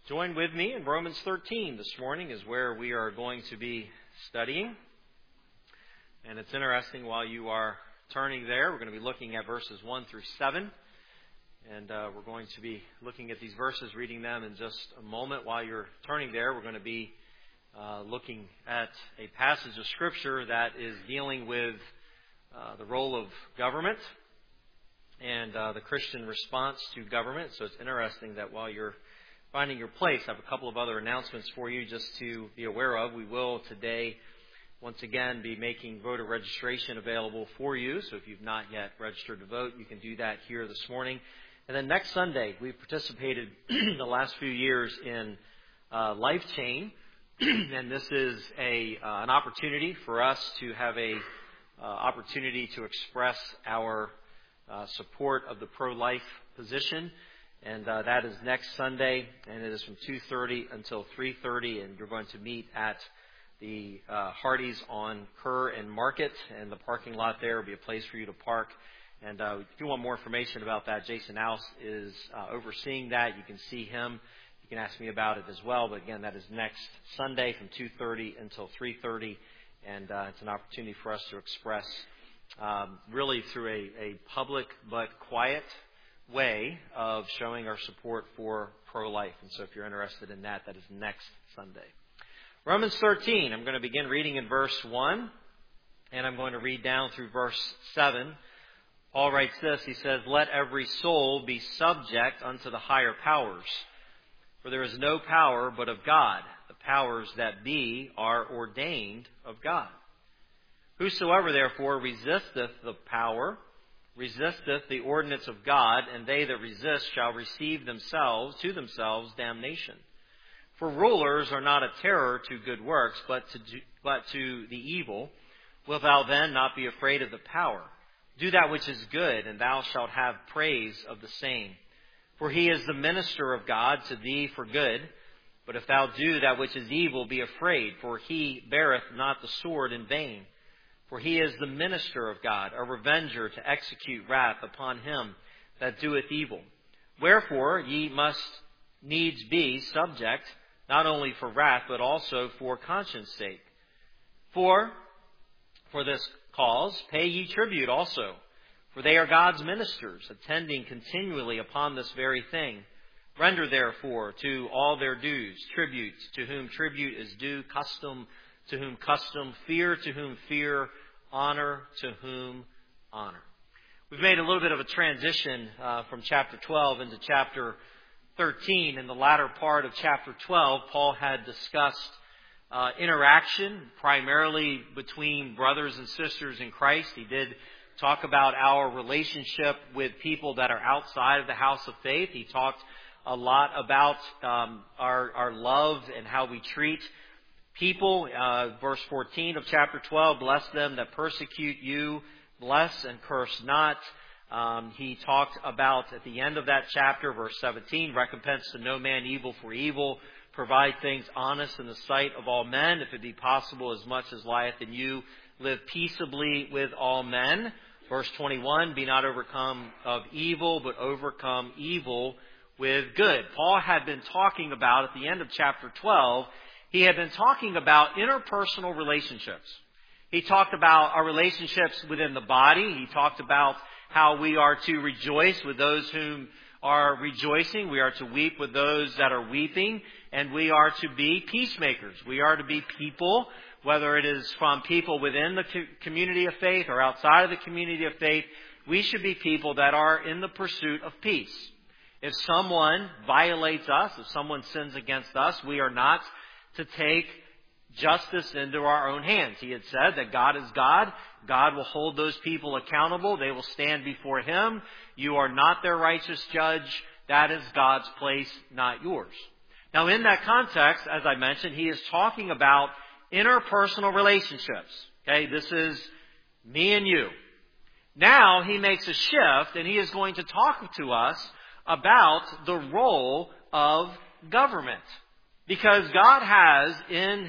Join with me in Romans 13 this morning is where we are going to be studying. And it's interesting while you are turning there, we're going to be looking at verses 1 through 7. And we're going to be looking at these verses, reading them in just a moment. While you're turning there, we're going to be looking at a passage of Scripture that is dealing with the role of government and the Christian response to government. So it's interesting that while you're finding your place, I have a couple of other announcements for you just to be aware of. We will today once again be making voter registration available for you. So if you've not yet registered to vote, you can do that here this morning. And then next Sunday, we've participated the last few years in Life Chain. And this is an opportunity for us to have a opportunity to express our support of the pro-life position. And that is next Sunday, and it is from 2:30 until 3:30, and you're going to meet at the Hardee's on Kerr and Market, and the parking lot there will be a place for you to park. And if you want more information about that, Jason House is overseeing that. You can see him. You can ask me about it as well. But again, that is next Sunday from 2:30 until 3:30, and it's an opportunity for us to express really through a public but quiet way of showing our support for pro-life. And so if you're interested in that, that is next Sunday. Romans 13, I'm going to begin reading in verse 1, and I'm going to read down through verse 7. Paul writes this, he says, "Let every soul be subject unto the higher powers, for there is no power but of God. The powers that be are ordained of God. Whosoever therefore resisteth the power, resisteth the ordinance of God, and they that resist shall receive to themselves damnation. For rulers are not a terror to good works, but to the evil. Wilt thou then not be afraid of the power? Do that which is good, and thou shalt have praise of the same. For he is the minister of God to thee for good. But if thou do that which is evil, be afraid, for he beareth not the sword in vain. For he is the minister of God, a revenger to execute wrath upon him that doeth evil. Wherefore ye must needs be subject, not only for wrath, but also for conscience sake. For this cause pay ye tribute also, for they are God's ministers, attending continually upon this very thing. Render therefore to all their dues, tribute to whom tribute is due, custom to whom custom, fear to whom fear, honor to whom honor." We've made a little bit of a transition from chapter 12 into chapter 13. In the latter part of chapter 12, Paul had discussed interaction primarily between brothers and sisters in Christ. He did talk about our relationship with people that are outside of the house of faith. He talked a lot about our love and how we treat people. Verse 14 of chapter 12, "Bless them that persecute you, bless and curse not." He talked about, at the end of that chapter, verse 17, "Recompense to no man evil for evil. Provide things honest in the sight of all men. If it be possible, as much as lieth in you, live peaceably with all men." Verse 21, "Be not overcome of evil, but overcome evil with good." Paul had been talking about, at the end of chapter 12, he had been talking about interpersonal relationships. He talked about our relationships within the body. He talked about how we are to rejoice with those whom are rejoicing. We are to weep with those that are weeping. And we are to be peacemakers. We are to be people, whether it is from people within the community of faith or outside of the community of faith, we should be people that are in the pursuit of peace. If someone violates us, if someone sins against us, we are not to take justice into our own hands. He had said that God is God. God will hold those people accountable. They will stand before Him. You are not their righteous judge. That is God's place, not yours. Now, in that context, as I mentioned, he is talking about interpersonal relationships. Okay, this is me and you. Now, he makes a shift, and he is going to talk to us about the role of government. Because God has, in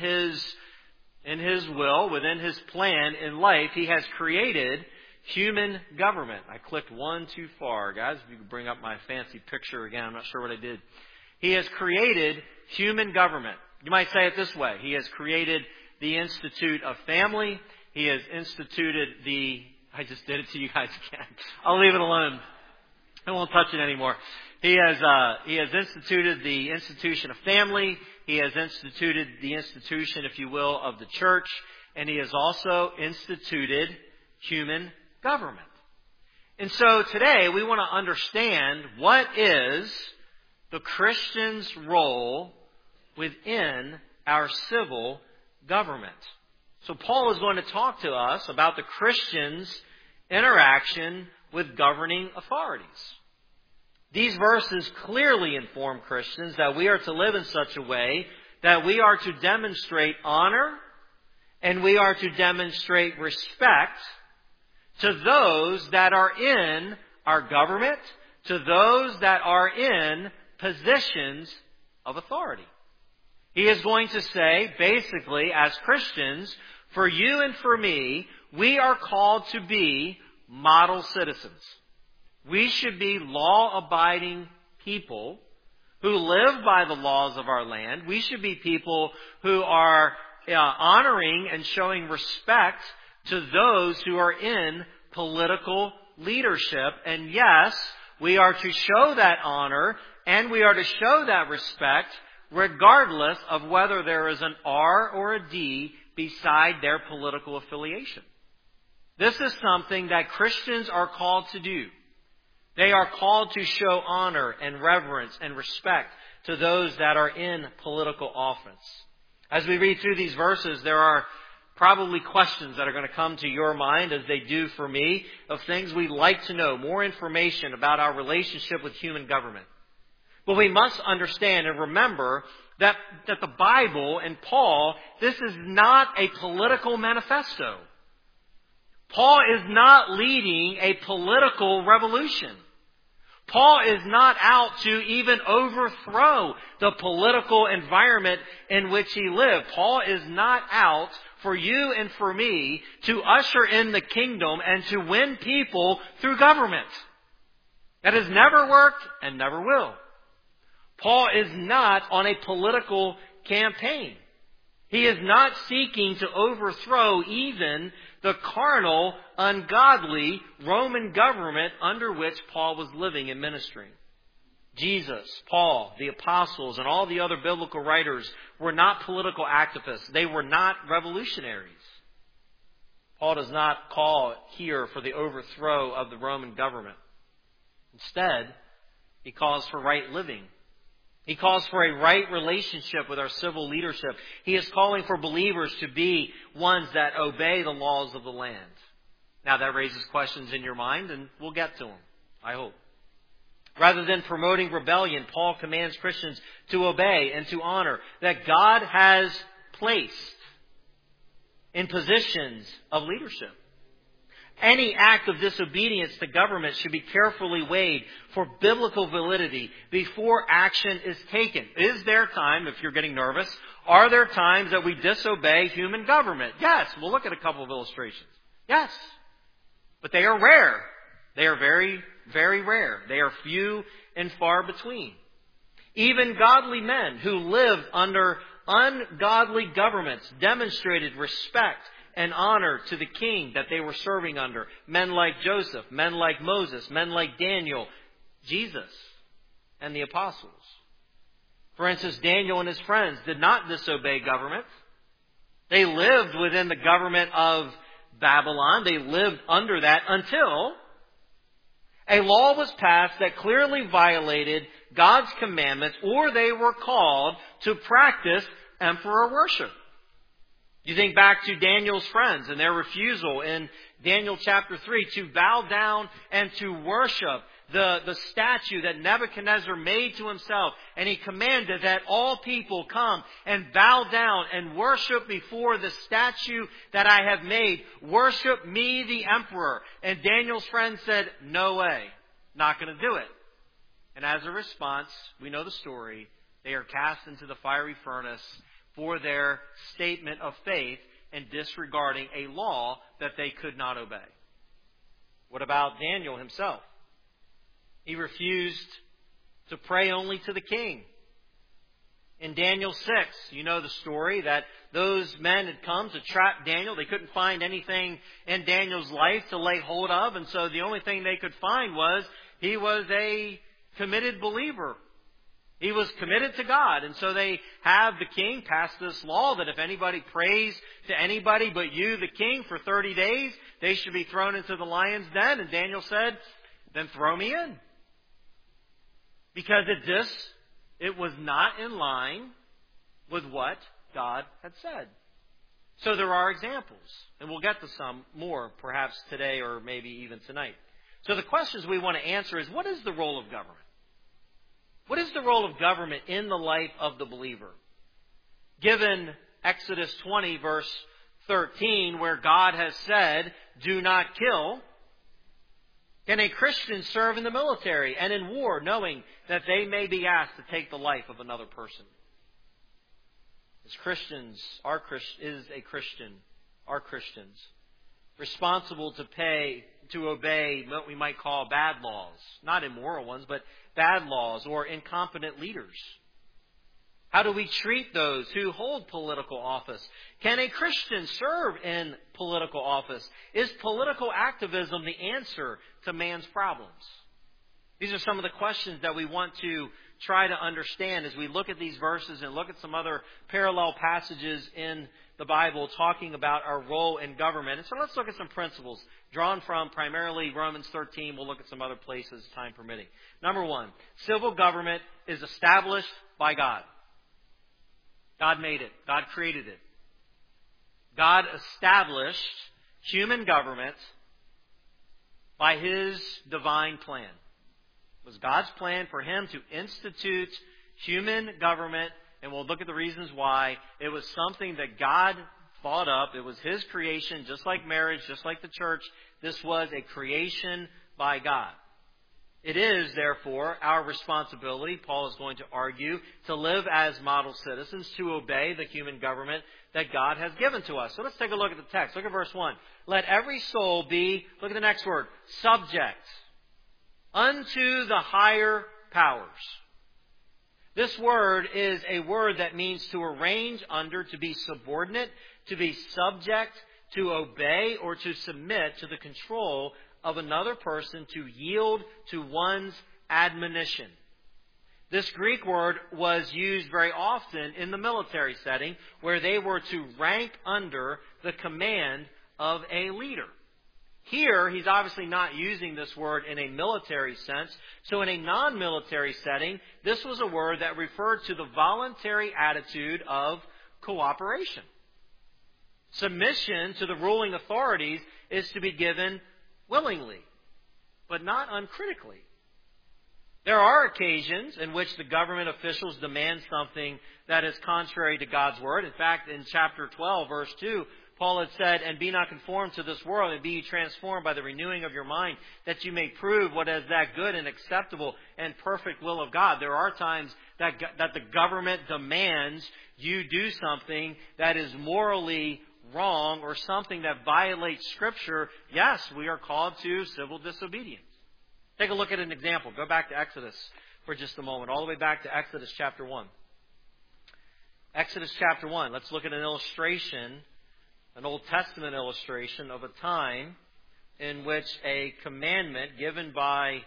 His will, within His plan in life, He has created human government. I clicked one too far, guys. If you could bring up my fancy picture again. I'm not sure what I did. He has created human government. You might say it this way. He has created the institute of family. He has instituted I just did it to you guys again. I'll leave it alone. I won't touch it anymore. He has instituted the institution of family. He has instituted the institution, if you will, of the church. And He has also instituted human government. And so today we want to understand what is the Christian's role within our civil government. So Paul is going to talk to us about the Christian's interaction with governing authorities. These verses clearly inform Christians that we are to live in such a way that we are to demonstrate honor and we are to demonstrate respect to those that are in our government, to those that are in positions of authority. He is going to say, basically, as Christians, for you and for me, we are called to be model citizens. We should be law-abiding people who live by the laws of our land. We should be people who are honoring and showing respect to those who are in political leadership. And yes, we are to show that honor and we are to show that respect regardless of whether there is an R or a D beside their political affiliation. This is something that Christians are called to do. They are called to show honor and reverence and respect to those that are in political office. As we read through these verses, there are probably questions that are going to come to your mind, as they do for me, of things we'd like to know, more information about our relationship with human government. But we must understand and remember that the Bible and Paul, this is not a political manifesto. Paul is not leading a political revolution. Paul is not out to even overthrow the political environment in which he lived. Paul is not out for you and for me to usher in the kingdom and to win people through government. That has never worked and never will. Paul is not on a political campaign. He is not seeking to overthrow even the carnal, ungodly Roman government under which Paul was living and ministering. Jesus, Paul, the apostles, and all the other biblical writers were not political activists. They were not revolutionaries. Paul does not call here for the overthrow of the Roman government. Instead, he calls for right living. He calls for a right relationship with our civil leadership. He is calling for believers to be ones that obey the laws of the land. Now that raises questions in your mind, and we'll get to them, I hope. Rather than promoting rebellion, Paul commands Christians to obey and to honor that God has placed in positions of leadership. Any act of disobedience to government should be carefully weighed for biblical validity before action is taken. Is there time, if you're getting nervous, are there times that we disobey human government? Yes. We'll look at a couple of illustrations. Yes. But they are rare. They are very, very rare. They are few and far between. Even godly men who lived under ungodly governments demonstrated respect and honor to the king that they were serving under. Men like Joseph, men like Moses, men like Daniel, Jesus, and the apostles. For instance, Daniel and his friends did not disobey government. They lived within the government of Babylon. They lived under that until a law was passed that clearly violated God's commandments, or they were called to practice emperor worship. You think back to Daniel's friends and their refusal in Daniel chapter 3 to bow down and to worship the statue that Nebuchadnezzar made to himself. And he commanded that all people come and bow down and worship before the statue that I have made. Worship me, the emperor. And Daniel's friends said, no way, not going to do it. And as a response, we know the story. They are cast into the fiery furnace for their statement of faith and disregarding a law that they could not obey. What about Daniel himself? He refused to pray only to the king. In Daniel 6, you know the story that those men had come to trap Daniel. They couldn't find anything in Daniel's life to lay hold of, and so the only thing they could find was he was a committed believer. He was committed to God, and so they have the king pass this law that if anybody prays to anybody but you, the king, for 30 days, they should be thrown into the lion's den. And Daniel said, then throw me in. Because it was not in line with what God had said. So there are examples, and we'll get to some more perhaps today or maybe even tonight. So the questions we want to answer is, what is the role of government? What is the role of government in the life of the believer? Given Exodus 20, verse 13, where God has said, do not kill, can a Christian serve in the military and in war, knowing that they may be asked to take the life of another person? As Christians, are Christians responsible to obey what we might call bad laws, not immoral ones, but bad laws or incompetent leaders? How do we treat those who hold political office? Can a Christian serve in political office? Is political activism the answer to man's problems? These are some of the questions that we want to try to understand as we look at these verses and look at some other parallel passages in the Bible talking about our role in government. And so let's look at some principles drawn from primarily Romans 13. We'll look at some other places, time permitting. Number one, civil government is established by God. God made it. God created it. God established human government by His divine plan. It was God's plan for Him to institute human government, and we'll look at the reasons why. It was something that God thought up. It was His creation, just like marriage, just like the church. This was a creation by God. It is, therefore, our responsibility, Paul is going to argue, to live as model citizens, to obey the human government that God has given to us. So let's take a look at the text. Look at verse 1. Let every soul be, look at the next word, subject unto the higher powers. This word is a word that means to arrange under, to be subordinate, to be subject, to obey, or to submit to the control of another person, to yield to one's admonition. This Greek word was used very often in the military setting, where they were to rank under the command of a leader. Here, he's obviously not using this word in a military sense. So in a non-military setting, this was a word that referred to the voluntary attitude of cooperation. Submission to the ruling authorities is to be given willingly, but not uncritically. There are occasions in which the government officials demand something that is contrary to God's word. In fact, in chapter 12, verse 2, Paul had said, and be not conformed to this world, and be ye transformed by the renewing of your mind, that you may prove what is that good and acceptable and perfect will of God. There are times that the government demands you do something that is morally wrong or something that violates Scripture. Yes, we are called to civil disobedience. Take a look at an example. Go back to Exodus for just a moment, all the way back to Exodus chapter 1. Exodus chapter 1. Let's look at an illustration, an Old Testament illustration of a time in which a commandment given by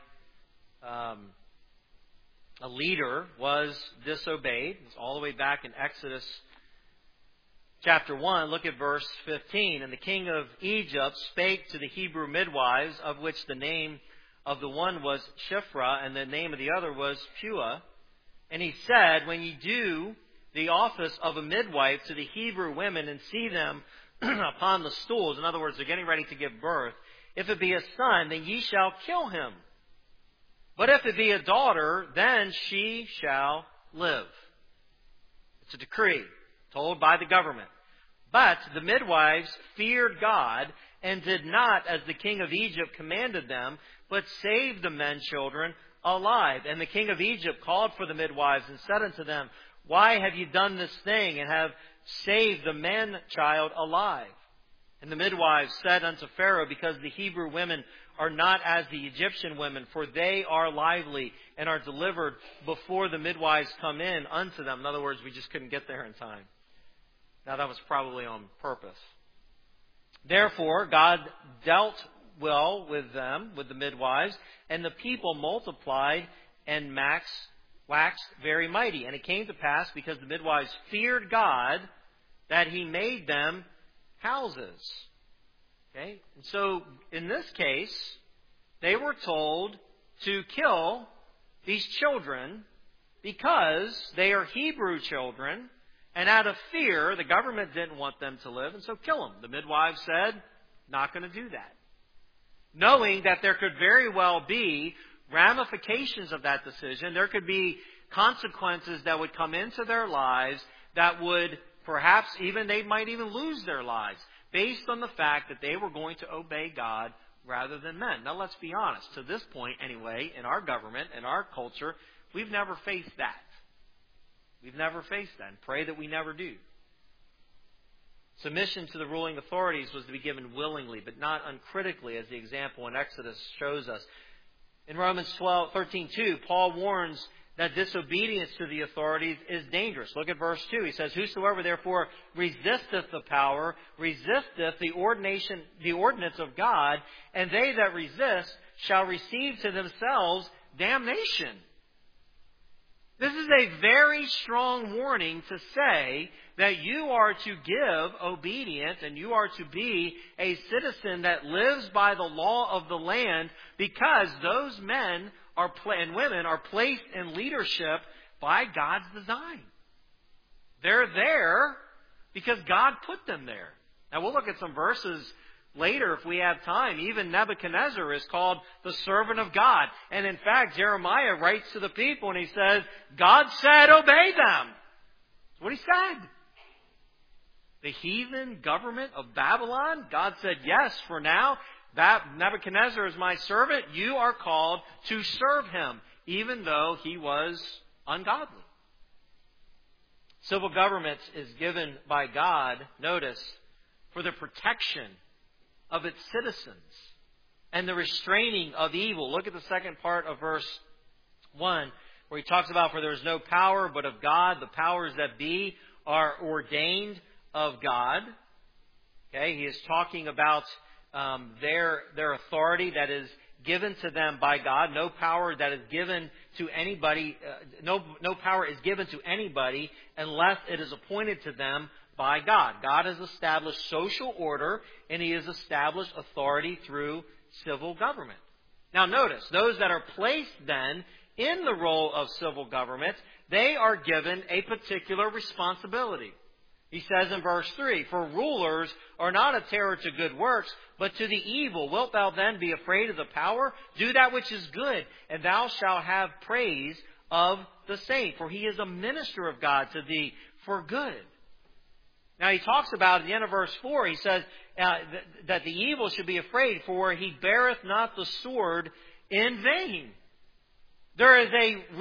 a leader was disobeyed. It's all the way back in Exodus chapter 1. Look at verse 15. And the king of Egypt spake to the Hebrew midwives, of which the name of the one was Shiphrah, and the name of the other was Puah. And he said, when ye do the office of a midwife to the Hebrew women, and see them upon the stools, in other words, they're getting ready to give birth, if it be a son, then ye shall kill him. But if it be a daughter, then she shall live. It's a decree told by the government. But the midwives feared God and did not, as the king of Egypt commanded them, but saved the men children alive. And the king of Egypt called for the midwives and said unto them, why have you done this thing and have saved the man child alive? And the midwives said unto Pharaoh, because the Hebrew women are not as the Egyptian women, for they are lively and are delivered before the midwives come in unto them. In other words, we just couldn't get there in time. Now that was probably on purpose. Therefore, God dealt well with them, with the midwives, and the people multiplied and waxed very mighty. And it came to pass, because the midwives feared God, that He made them houses. Okay? And so, in this case, they were told to kill these children because they are Hebrew children, and out of fear, the government didn't want them to live, and so kill them. The midwives said, not going to do that. Knowing that there could very well be ramifications of that decision, there could be consequences that would come into their lives that would perhaps they might even lose their lives based on the fact that they were going to obey God rather than men. Now let's be honest. To this point anyway, in our government, in our culture, we've never faced that. We've never faced that, and pray that we never do. Submission to the ruling authorities was to be given willingly, but not uncritically, as the example in Exodus shows us. In Romans 13:2, Paul warns that disobedience to the authorities is dangerous. Look at verse 2. He says, whosoever therefore resisteth the power, resisteth the ordinance of God, and they that resist shall receive to themselves damnation. This is a very strong warning to say that you are to give obedience and you are to be a citizen that lives by the law of the land, because those men and women are placed in leadership by God's design. They're there because God put them there. Now we'll look at some verses later if we have time. Even Nebuchadnezzar is called the servant of God. And in fact, Jeremiah writes to the people and he says, God said, obey them. That's what he said. The heathen government of Babylon, God said, yes, for now, Nebuchadnezzar is my servant. You are called to serve him, even though he was ungodly. Civil government is given by God, notice, for the protection of its citizens and the restraining of evil. Look at the second part of verse 1, where he talks about, for there is no power but of God. The powers that be are ordained of God. Okay, he is talking about their authority that is given to them by God. No power that is given to anybody. No power is given to anybody unless it is appointed to them by God. God has established social order, and He has established authority through civil government. Now notice, those that are placed then in the role of civil government, they are given a particular responsibility. He says in verse 3, for rulers are not a terror to good works, but to the evil. Wilt thou then be afraid of the power? Do that which is good, and thou shalt have praise of the same. For he is a minister of God to thee for good. Now he talks about, at the end of verse 4, he says that the evil should be afraid, for he beareth not the sword in vain. There is a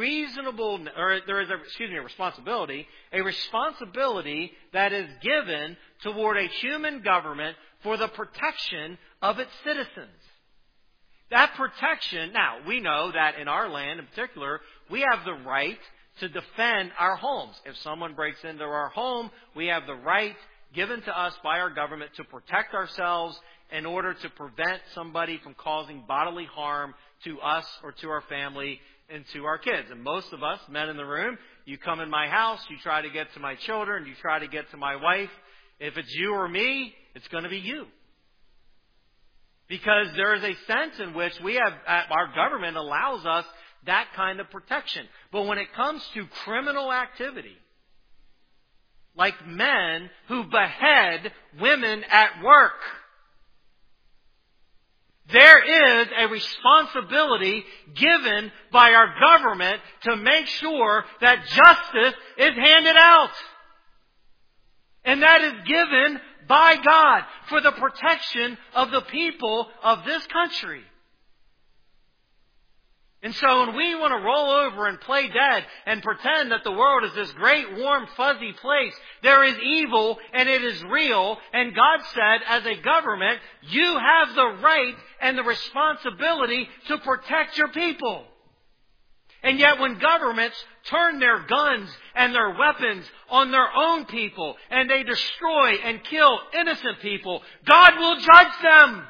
responsibility that is given toward a human government for the protection of its citizens. That protection, now we know that in our land in particular, we have the right to defend our homes. If someone breaks into our home, we have the right given to us by our government to protect ourselves in order to prevent somebody from causing bodily harm to us or to our family and to our kids. And most of us, men in the room, you come in my house, you try to get to my children, you try to get to my wife. If it's you or me, it's going to be you. Because there is a sense in which our government allows us that kind of protection. But when it comes to criminal activity, like men who behead women at work, there is a responsibility given by our government to make sure that justice is handed out. And that is given by God for the protection of the people of this country. And so when we want to roll over and play dead and pretend that the world is this great, warm, fuzzy place, there is evil and it is real. And God said, as a government, you have the right and the responsibility to protect your people. And yet when governments turn their guns and their weapons on their own people and they destroy and kill innocent people, God will judge them.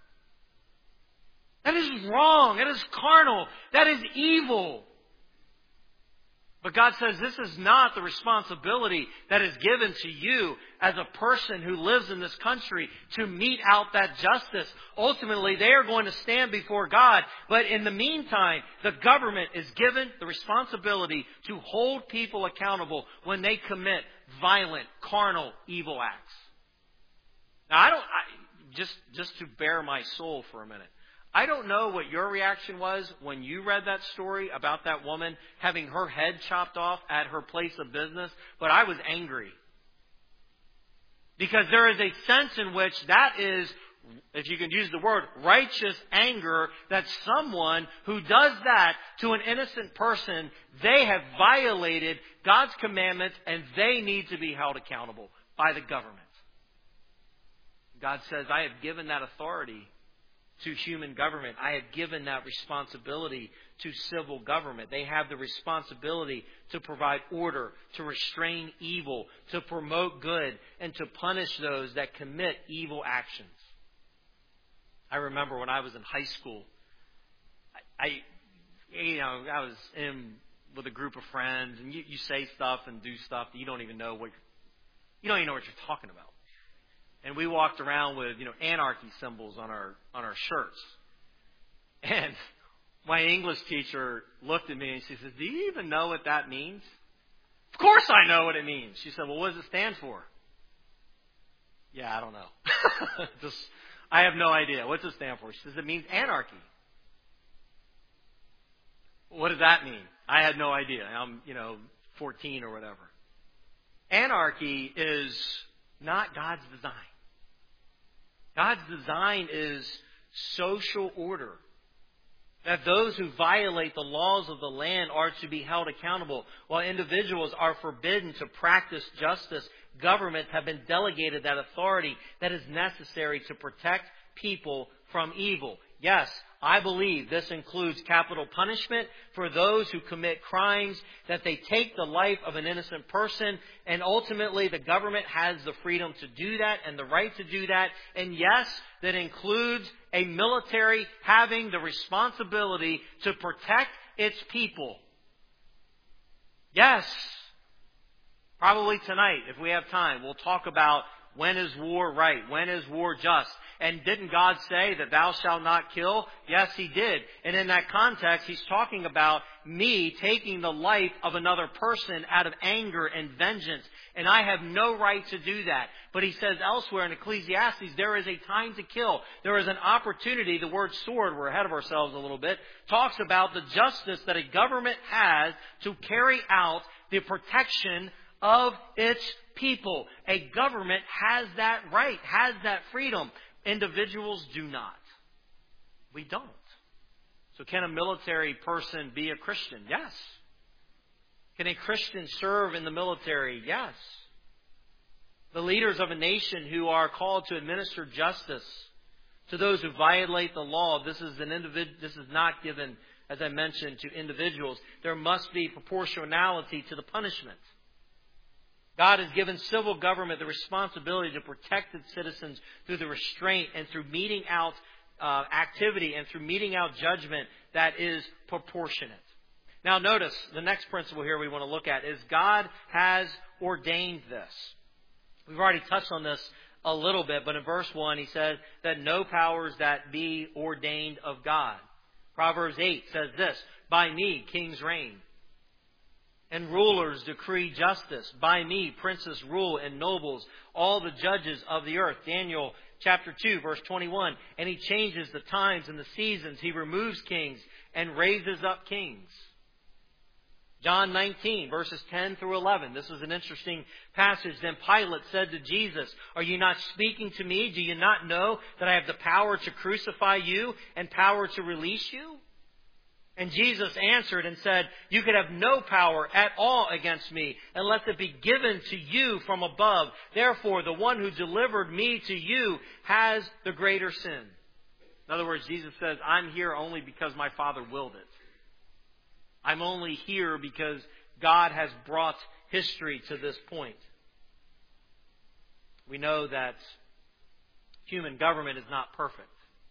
That is wrong. That is carnal. That is evil. But God says this is not the responsibility that is given to you as a person who lives in this country to mete out that justice. Ultimately, they are going to stand before God. But in the meantime, the government is given the responsibility to hold people accountable when they commit violent, carnal, evil acts. Now, just to bare my soul for a minute. I don't know what your reaction was when you read that story about that woman having her head chopped off at her place of business, but I was angry. Because there is a sense in which that is, if you can use the word, righteous anger, that someone who does that to an innocent person, they have violated God's commandments and they need to be held accountable by the government. God says, I have given that authority to human government. I have given that responsibility to civil government. They have the responsibility to provide order, to restrain evil, to promote good, and to punish those that commit evil actions. I remember when I was in high school, I was in with a group of friends, and you say stuff and do stuff that you don't even know what you're talking about. And we walked around with, anarchy symbols on our shirts. And my English teacher looked at me and she says, do you even know what that means? Of course I know what it means. She said, well, what does it stand for? Yeah, I don't know. I have no idea. What does it stand for? She says, it means anarchy. What does that mean? I had no idea. I'm, 14 or whatever. Anarchy is not God's design. God's design is social order. That those who violate the laws of the land are to be held accountable. While individuals are forbidden to practice justice, governments have been delegated that authority that is necessary to protect people from evil. Yes, I believe this includes capital punishment for those who commit crimes, that they take the life of an innocent person, and ultimately the government has the freedom to do that and the right to do that. And yes, that includes a military having the responsibility to protect its people. Yes, probably tonight, if we have time, we'll talk about when is war right? When is war just? And didn't God say that thou shalt not kill? Yes, He did. And in that context, He's talking about me taking the life of another person out of anger and vengeance. And I have no right to do that. But He says elsewhere in Ecclesiastes, there is a time to kill. There is an opportunity. The word sword, we're ahead of ourselves a little bit, talks about the justice that a government has to carry out the protection of its people. A government has that right, has that freedom. Individuals do not. We don't. So can a military person be a Christian? Yes. Can a Christian serve in the military? Yes. The leaders of a nation who are called to administer justice to those who violate the law, this is not given, as I mentioned, to individuals. There must be proportionality to the punishment. God has given civil government the responsibility to protect its citizens through the restraint and through meting out activity and through meting out judgment that is proportionate. Now notice the next principle here we want to look at is God has ordained this. We've already touched on this a little bit, but in verse 1 he says that no powers that be ordained of God. Proverbs 8 says this, by me kings reign, and rulers decree justice. By me, princes rule and nobles, all the judges of the earth. Daniel chapter 2, verse 21. And He changes the times and the seasons. He removes kings and raises up kings. John 19, verses 10 through 11. This is an interesting passage. Then Pilate said to Jesus, are you not speaking to me? Do you not know that I have the power to crucify you and power to release you? And Jesus answered and said, you could have no power at all against me unless it be given to you from above. Therefore, the one who delivered me to you has the greater sin. In other words, Jesus says, I'm here only because my Father willed it. I'm only here because God has brought history to this point. We know that human government is not perfect.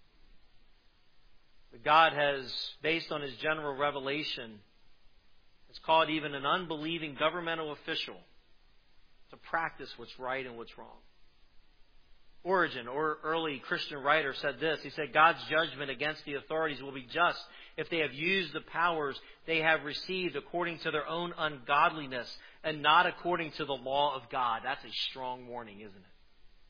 But God has, based on His general revelation, has called even an unbelieving governmental official to practice what's right and what's wrong. Origen, or early Christian writer, said this. He said, God's judgment against the authorities will be just if they have used the powers they have received according to their own ungodliness and not according to the law of God. That's a strong warning, isn't it?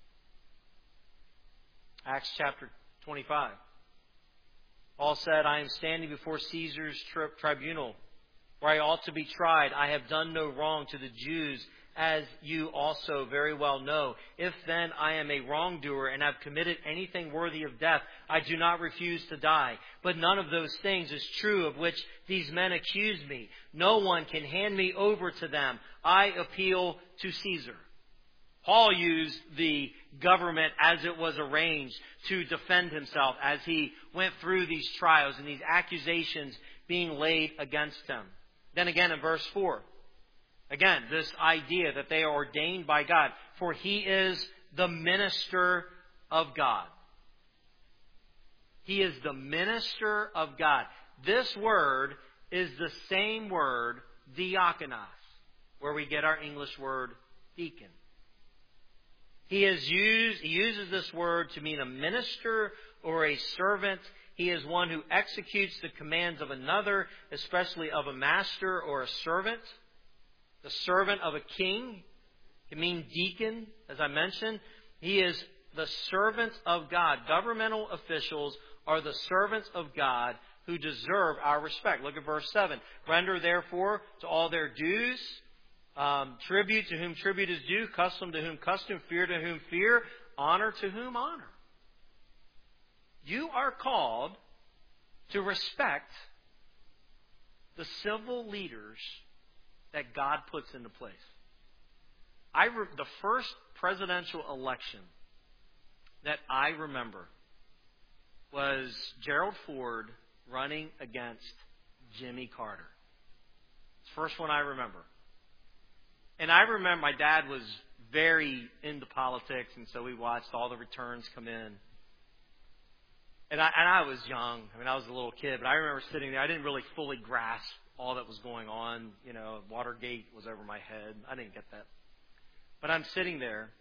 Acts chapter 25. Paul said, I am standing before Caesar's tribunal, where I ought to be tried. I have done no wrong to the Jews, as you also very well know. If then I am a wrongdoer and have committed anything worthy of death, I do not refuse to die. But none of those things is true of which these men accuse me. No one can hand me over to them. I appeal to Caesar. Paul used the government as it was arranged to defend himself as he went through these trials and these accusations being laid against him. Then again in verse 4, again, this idea that they are ordained by God, for he is the minister of God. He is the minister of God. This word is the same word, diakonos, where we get our English word deacon. He uses this word to mean a minister or a servant. He is one who executes the commands of another, especially of a master or a servant. The servant of a king can mean deacon, as I mentioned. He is the servant of God. Governmental officials are the servants of God who deserve our respect. Look at verse 7. Render therefore to all their dues, tribute to whom tribute is due, custom to whom custom, fear to whom fear, honor to whom honor. You are called to respect the civil leaders that God puts into place. The first presidential election that I remember was Gerald Ford running against Jimmy Carter. It's the first one I remember. And I remember my dad was very into politics, and so we watched all the returns come in. And I was young. I mean, I was a little kid, but I remember sitting there. I didn't really fully grasp all that was going on. You know, Watergate was over my head. I didn't get that. But I'm sitting there,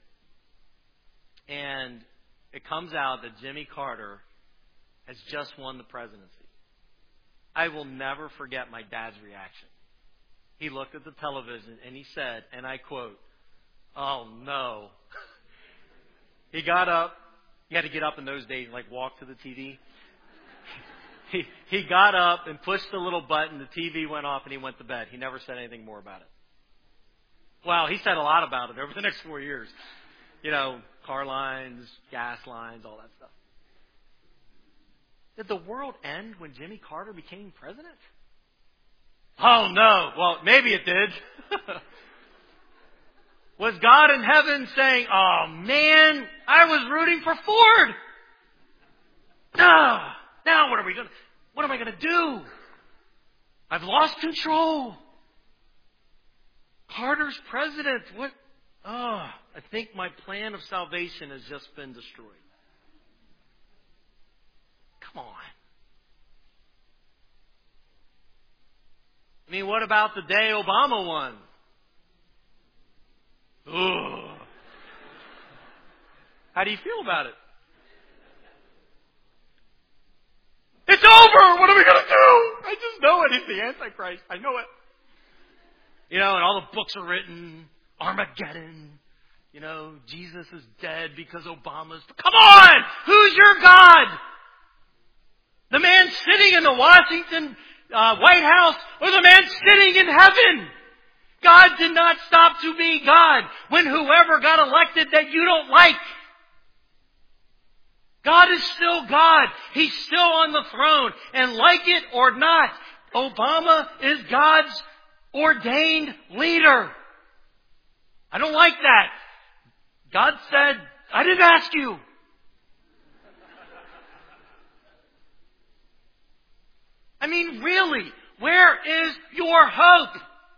and it comes out that Jimmy Carter has just won the presidency. I will never forget my dad's reaction. He looked at the television and he said, and I quote, "Oh no." He got up. You had to get up in those days and like walk to the TV. He got up and pushed the little button. The TV went off and he went to bed. He never said anything more about it. Well, he said a lot about it over the next 4 years. You know, car lines, gas lines, all that stuff. Did the world end when Jimmy Carter became president? Oh no. Well, maybe it did. Was God in heaven saying, "Oh man, I was rooting for Ford. Now what am I going to do? I've lost control. Carter's president. What? I think my plan of salvation has just been destroyed." Come on. I mean, what about the day Obama won? Ugh. How do you feel about it? It's over! What are we going to do? I just know it. He's the Antichrist. I know it. You know, and all the books are written. Armageddon. You know, Jesus is dead because Obama's... Come on! Who's your God? The man sitting in the Washington White House or the man sitting in heaven? God did not stop to be God when whoever got elected that you don't like. God is still God. He's still on the throne. And like it or not, Obama is God's ordained leader. I don't like that. God said, I didn't ask you. I mean, really, where is your hope?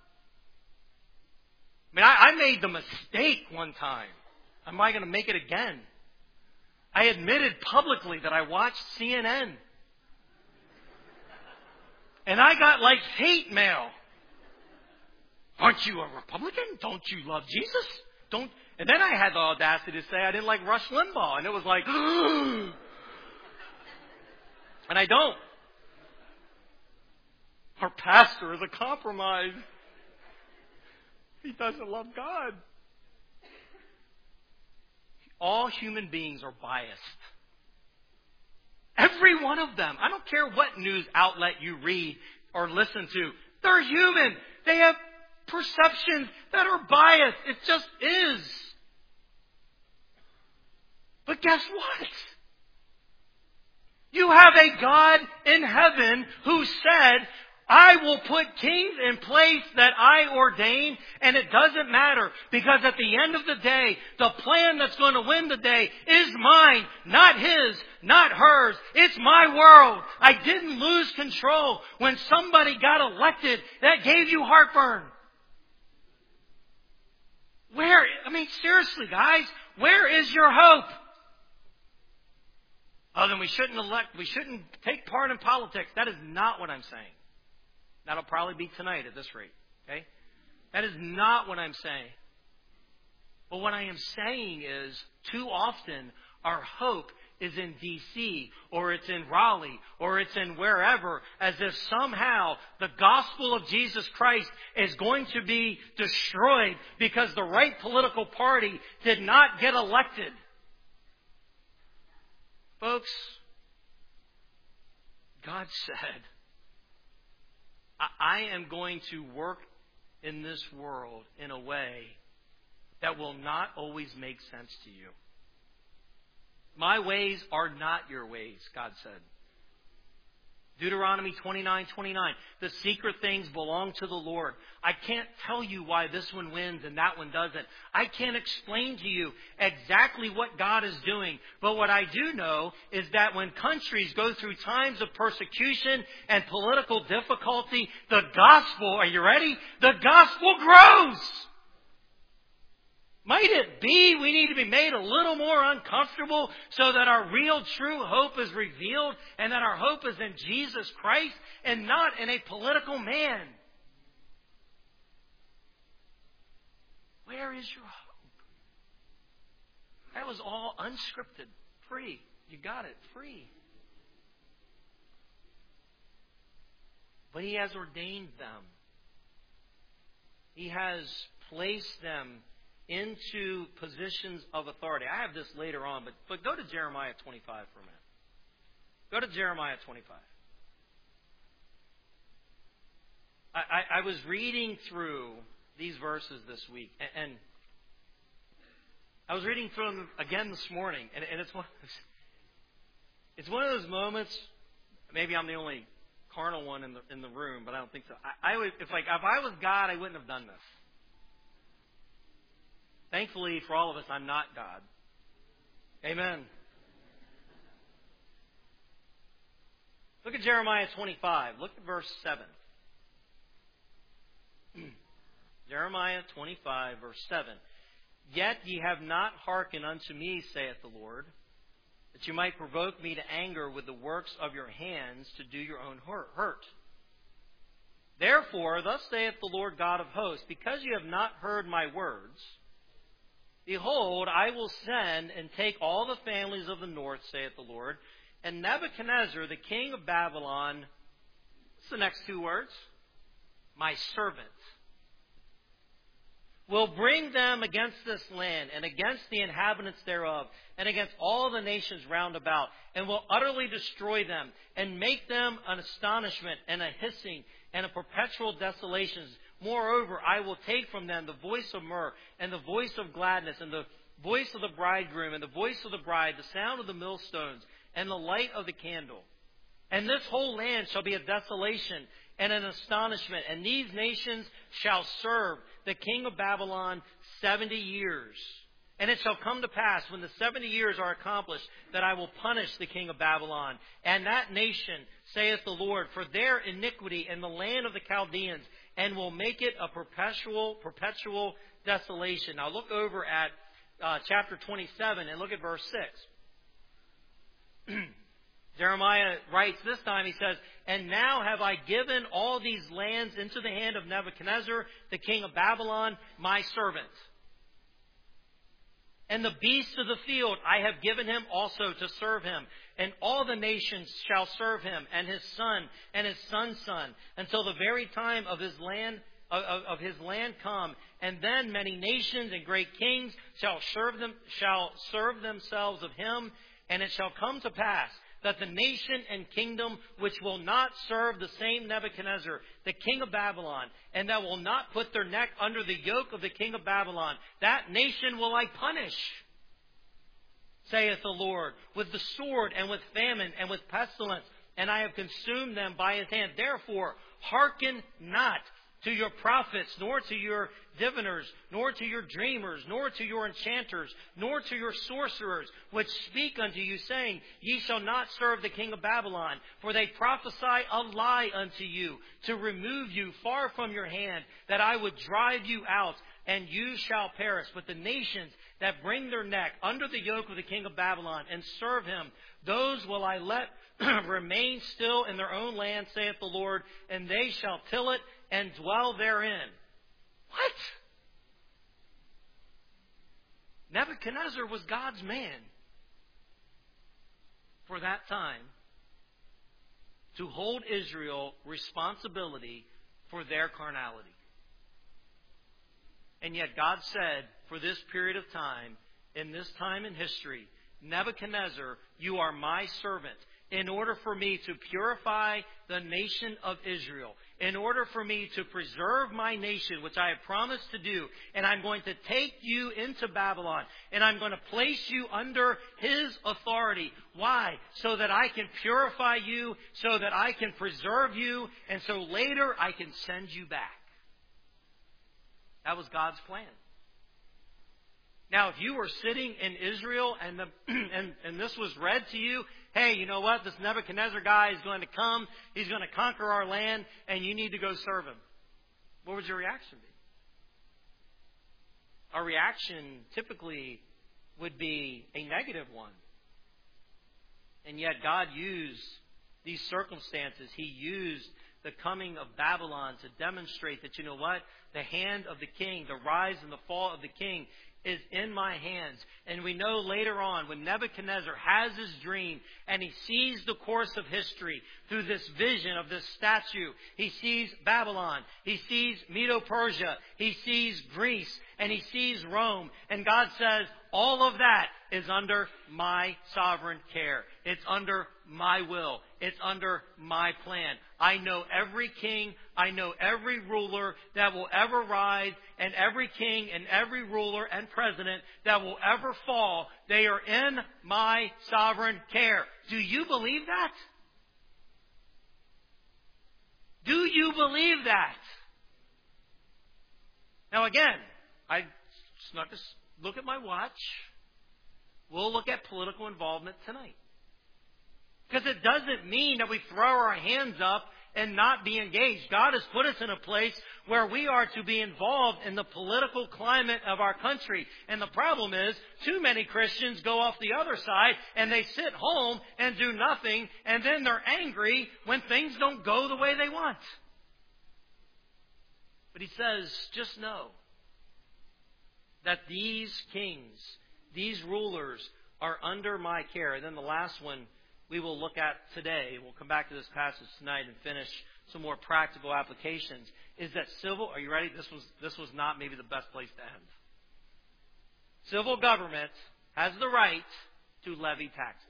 I mean, I made the mistake one time. Am I going to make it again? I admitted publicly that I watched CNN. And I got like hate mail. Aren't you a Republican? Don't you love Jesus? And then I had the audacity to say I didn't like Rush Limbaugh. And it was like, and I don't. Our pastor is a compromise. He doesn't love God. All human beings are biased. Every one of them. I don't care what news outlet you read or listen to. They're human. They have perceptions that are biased. It just is. But guess what? You have a God in heaven who said, I will put kings in place that I ordain, and it doesn't matter, because at the end of the day, the plan that's going to win the day is mine, not his, not hers. It's my world. I didn't lose control when somebody got elected that gave you heartburn. Seriously, guys, where is your hope? Oh, then we shouldn't take part in politics. That is not what I'm saying. That'll probably be tonight at this rate. Okay? That is not what I'm saying. But what I am saying is, too often, our hope is in D.C., or it's in Raleigh, or it's in wherever, as if somehow the gospel of Jesus Christ is going to be destroyed because the right political party did not get elected. Folks, God said, I am going to work in this world in a way that will not always make sense to you. My ways are not your ways, God said. Deuteronomy 29:29. The secret things belong to the Lord. I can't tell you why this one wins and that one doesn't. I can't explain to you exactly what God is doing. But what I do know is that when countries go through times of persecution and political difficulty, the gospel, are you ready? The gospel grows. Might it be we need to be made a little more uncomfortable so that our real true hope is revealed and that our hope is in Jesus Christ and not in a political man? Where is your hope? That was all unscripted, free. You got it, free. But He has ordained them. He has placed them into positions of authority. I have this later on, but go to Jeremiah 25 for a minute. Go to Jeremiah 25. I was reading through these verses this week, and I was reading through them again this morning, and it's one of those moments. Maybe I'm the only carnal one in the room, but I don't think so. If I was God, I wouldn't have done this. Thankfully, for all of us, I'm not God. Amen. Look at Jeremiah 25. Look at verse 7. Jeremiah 25, verse 7. Yet ye have not hearkened unto me, saith the Lord, that you might provoke me to anger with the works of your hands to do your own hurt. Therefore, thus saith the Lord God of hosts, because you have not heard my words, behold, I will send and take all the families of the north, saith the Lord, and Nebuchadnezzar, the king of Babylon, what's the next two words? My servant, will bring them against this land and against the inhabitants thereof and against all the nations round about, and will utterly destroy them and make them an astonishment and a hissing and a perpetual desolation. Moreover, I will take from them the voice of myrrh and the voice of gladness and the voice of the bridegroom and the voice of the bride, the sound of the millstones and the light of the candle. And this whole land shall be a desolation and an astonishment. And these nations shall serve the king of Babylon 70 years. And it shall come to pass, when the 70 years are accomplished, that I will punish the king of Babylon and that nation, saith the Lord, for their iniquity in the land of the Chaldeans, and will make it a perpetual desolation. Now look over at chapter 27 and look at verse 6. Jeremiah writes this time, he says, "And now have I given all these lands into the hand of Nebuchadnezzar, the king of Babylon, my servant. And the beasts of the field I have given him also to serve him. And all the nations shall serve him, and his son, and his son's son, until the very time of his land come. And then many nations and great kings shall serve themselves of him. And it shall come to pass that the nation and kingdom which will not serve the same Nebuchadnezzar, the king of Babylon, and that will not put their neck under the yoke of the king of Babylon, that nation will I punish, saith the Lord, with the sword and with famine and with pestilence, and I have consumed them by his hand. Therefore, hearken not to your prophets, nor to your diviners, nor to your dreamers, nor to your enchanters, nor to your sorcerers, which speak unto you, saying, Ye shall not serve the king of Babylon. For they prophesy a lie unto you, to remove you far from your hand, that I would drive you out, and you shall perish. But the nations that bring their neck under the yoke of the king of Babylon, and serve him, those will I let remain still in their own land, saith the Lord, and they shall till it and dwell therein." What? Nebuchadnezzar was God's man for that time to hold Israel responsibility for their carnality. And yet God said, for this period of time, in this time in history, Nebuchadnezzar, you are my servant, in order for me to purify the nation of Israel, in order for me to preserve my nation, which I have promised to do, and I'm going to take you into Babylon, and I'm going to place you under his authority. Why? So that I can purify you, so that I can preserve you, and so later I can send you back. That was God's plan. Now, if you were sitting in Israel and this was read to you, hey, you know what? This Nebuchadnezzar guy is going to come. He's going to conquer our land, and you need to go serve him. What would your reaction be? Our reaction typically would be a negative one. And yet God used these circumstances. He used the coming of Babylon to demonstrate that, you know what? The hand of the king, the rise and the fall of the king is in my hands. And we know later on when Nebuchadnezzar has his dream and he sees the course of history through this vision of this statue. He sees Babylon. He sees Medo-Persia. He sees Greece. And he sees Rome. And God says, all of that is under my sovereign care. It's under my will. It's under my plan. I know every king. I know every ruler that will ever rise, and every king and every ruler and president that will ever fall. They are in my sovereign care. Do you believe that? Do you believe that? Now again, I snuck this look at my watch. We'll look at political involvement tonight. Because it doesn't mean that we throw our hands up and not be engaged. God has put us in a place where we are to be involved in the political climate of our country. And the problem is, too many Christians go off the other side and they sit home and do nothing, and then they're angry when things don't go the way they want. But he says, just know that these kings, these rulers are under my care. And then the last one we will look at today, we'll come back to this passage tonight and finish some more practical applications, is that are you ready? This was not maybe the best place to end. Civil government has the right to levy taxes.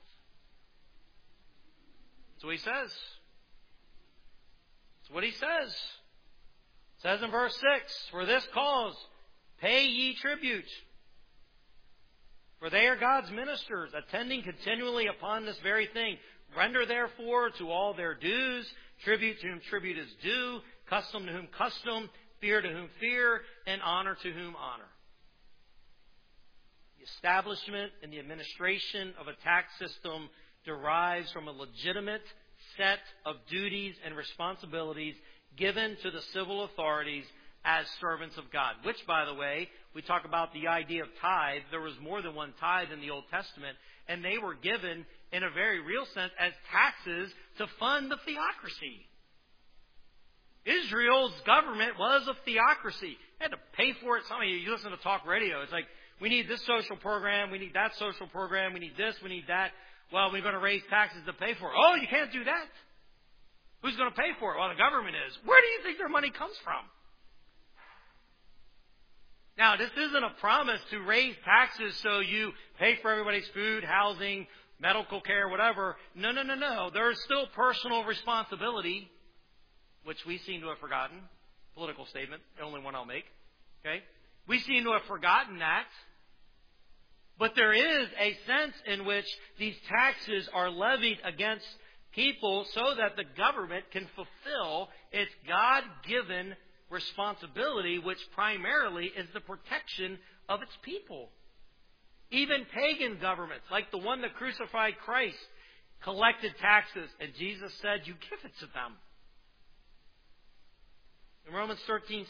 That's what he says. That's what he says. It says in verse 6, for this cause pay ye tribute. For they are God's ministers, attending continually upon this very thing. Render therefore to all their dues, tribute to whom tribute is due, custom to whom custom, fear to whom fear, and honor to whom honor. The establishment and the administration of a tax system derives from a legitimate set of duties and responsibilities given to the civil authorities as servants of God. Which, by the way, we talk about the idea of tithe. There was more than one tithe in the Old Testament, and they were given, in a very real sense, as taxes to fund the theocracy. Israel's government was a theocracy. They had to pay for it. Some of you listen to talk radio. It's like, we need this social program, we need that social program, we need this, we need that. Well, we're going to raise taxes to pay for it. Oh, you can't do that. Who's going to pay for it? Well, the government is. Where do you think their money comes from? Now, this isn't a promise to raise taxes so you pay for everybody's food, housing, medical care, whatever. No. There is still personal responsibility, which we seem to have forgotten. Political statement, the only one I'll make. Okay? We seem to have forgotten that. But there is a sense in which these taxes are levied against people so that the government can fulfill its God-given responsibility, which primarily is the protection of its people. Even pagan governments, like the one that crucified Christ, collected taxes, and Jesus said, you give it to them. In Romans 13:6,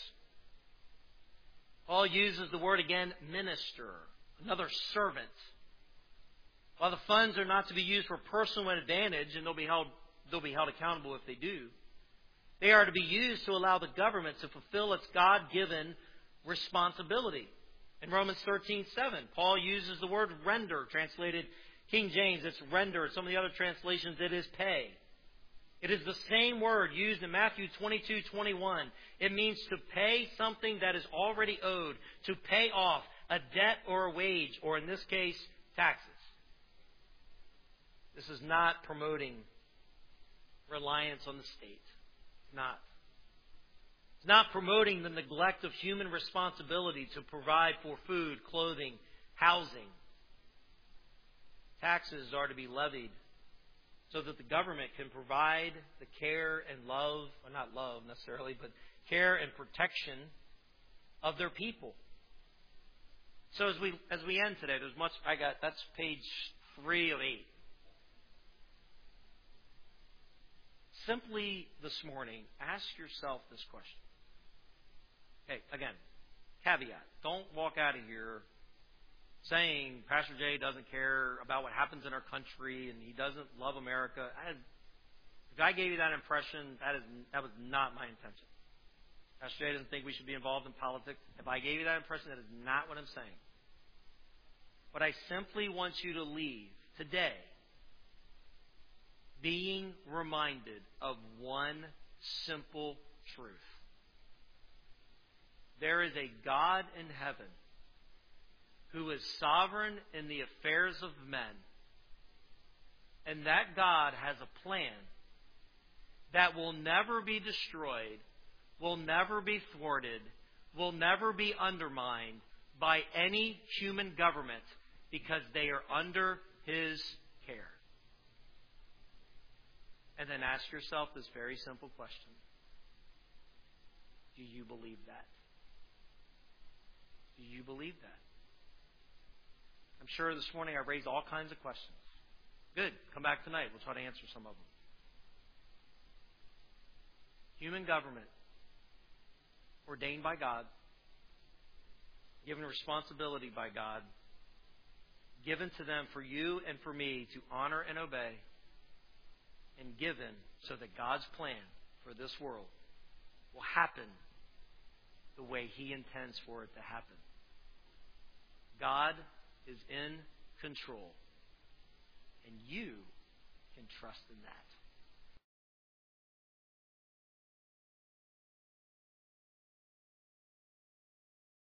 Paul uses the word again, minister, another servant. While the funds are not to be used for personal advantage, and they'll be held accountable if they do, they are to be used to allow the government to fulfill its God-given responsibility. In Romans 13:7, Paul uses the word render, translated King James, it's render. Some of the other translations, it is pay. It is the same word used in Matthew 22:21. It means to pay something that is already owed, to pay off a debt or a wage, or in this case, taxes. This is not promoting reliance on the state. It's not. It's not promoting the neglect of human responsibility to provide for food, clothing, housing. Taxes are to be levied so that the government can provide the care and love, or not love necessarily, but care and protection of their people. So as we end today, there's much that's page 3 of 8. Simply this morning, ask yourself this question. Okay, again, caveat. Don't walk out of here saying Pastor Jay doesn't care about what happens in our country and he doesn't love America. If I gave you that impression, that was not my intention. Pastor Jay doesn't think we should be involved in politics. If I gave you that impression, that is not what I'm saying. But I simply want you to leave today being reminded of one simple truth. There is a God in heaven who is sovereign in the affairs of men. And that God has a plan that will never be destroyed, will never be thwarted, will never be undermined by any human government because they are under His care. And then ask yourself this very simple question. Do you believe that? Do you believe that? I'm sure this morning I raised all kinds of questions. Good. Come back tonight. We'll try to answer some of them. Human government, ordained by God, given responsibility by God, given to them for you and for me to honor and obey, and given so that God's plan for this world will happen the way He intends for it to happen. God is in control, and you can trust in that.